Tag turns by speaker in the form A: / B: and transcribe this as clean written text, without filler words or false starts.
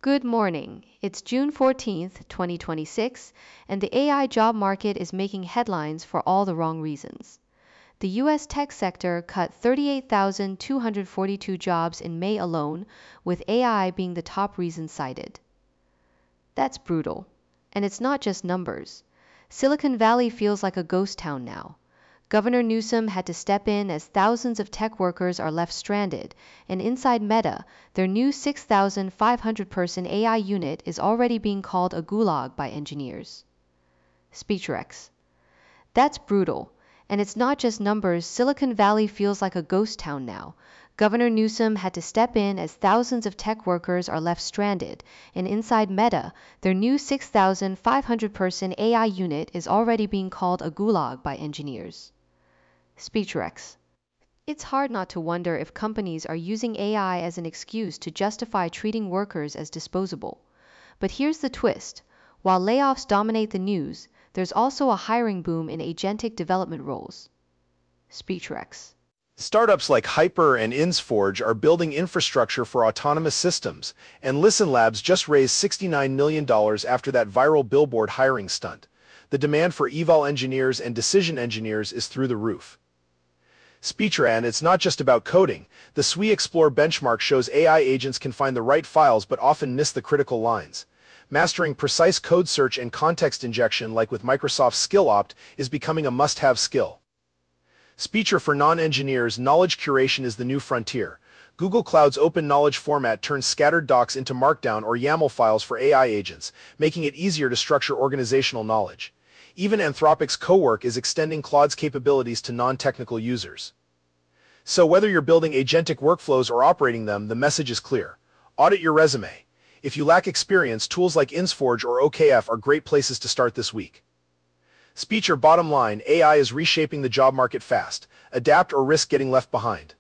A: Good morning. It's June 14th, 2026, and the AI job market is making headlines for all the wrong reasons. The US tech sector cut 38,242 jobs in May alone, with AI being the top reason cited. That's brutal. And it's not just numbers. Silicon Valley feels like a ghost town now. Governor Newsom had to step in as thousands of tech workers are left stranded, and inside Meta, their new 6,500-person AI unit is already being called a gulag by engineers. SpeechRx. That's brutal. And it's not just numbers, Silicon Valley feels like a ghost town now. Governor Newsom had to step in as thousands of tech workers are left stranded, and inside Meta, their new 6,500-person AI unit is already being called a gulag by engineers. SpeechRx. It's hard not to wonder if companies are using AI as an excuse to justify treating workers as disposable. But here's the twist. While layoffs dominate the news, there's also a hiring boom in agentic development roles. SpeechRx.
B: Startups like Hyper and InsForge are building infrastructure for autonomous systems, and Listen Labs just raised $69 million after that viral billboard hiring stunt. The demand for eval engineers and decision engineers is through the roof. SpeechRx, and it's not just about coding. The SWE Explore benchmark shows AI agents can find the right files but often miss the critical lines. Mastering precise code search and context injection, like with Microsoft's SkillOpt, is becoming a must-have skill. SpeechR, for non-engineers, knowledge curation is the new frontier. Google Cloud's open knowledge format turns scattered docs into Markdown or YAML files for AI agents, making it easier to structure organizational knowledge. Even Anthropic's Cowork is extending Claude's capabilities to non-technical users. So whether you're building agentic workflows or operating them, the message is clear. Audit your resume. If you lack experience, tools like InsForge or OKF are great places to start this week. SpeechR, bottom line, AI is reshaping the job market fast. Adapt or risk getting left behind.